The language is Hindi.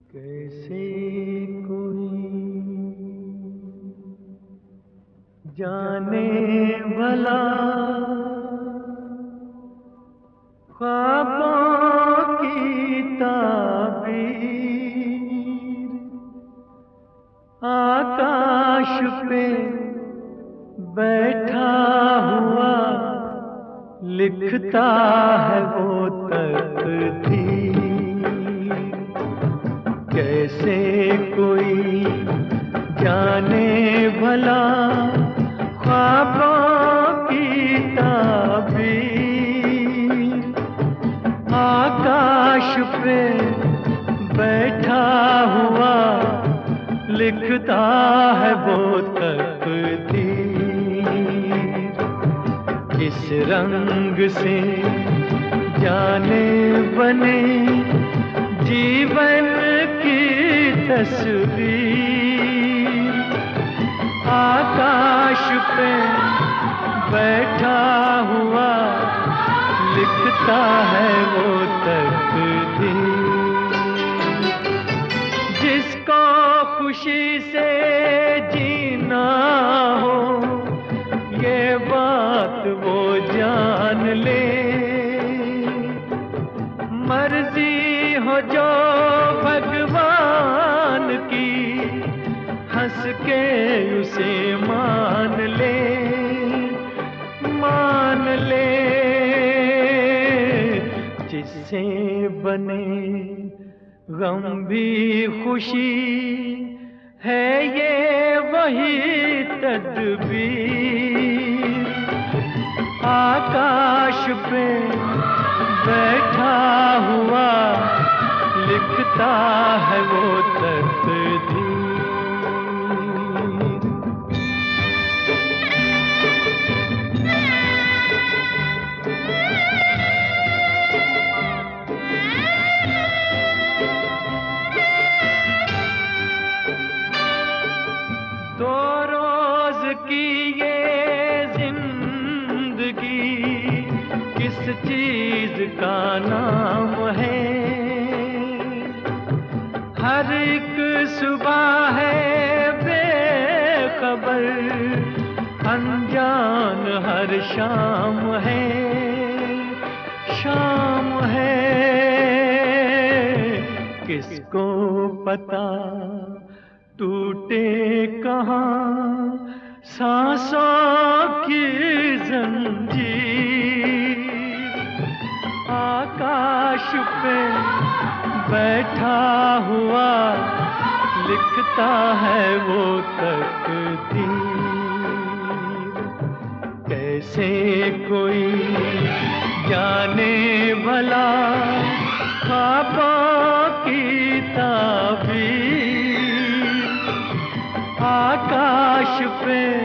कैसे कोई जाने भला ख्वाबों की ताबीर आकाश पे बैठा हुआ लिखता है वो तकदीर। कैसे कोई जाने भला ख्वाबों की ताबीर आकाश पे बैठा हुआ लिखता है वो तकदीर। किस रंग से जाने बने जीवन की तस्वीर आकाश पे बैठा हुआ लिखता है वो तकदीर। जिसको खुशी से जीना हो ये बात वो जान ले। मर्जी हो जो भगवान की हंस के उसे मान ले, मान ले। जिससे बने गम भी खुशी है ये वही तदबीर आकाश पे बैठा हुआ लिखता है वो तकदीर। दो रोज की ये जिंदगी किस चीज का नाम है। हर एक सुबह है बेखबर अनजान हर शाम है, शाम है। किसको पता टूटे कहाँ सांसों की जंजीर आकाश पे बैठा हुआ लिखता है वो तकदीर। कैसे कोई जाने भला ख्वाबों की ताबीर आकाश पे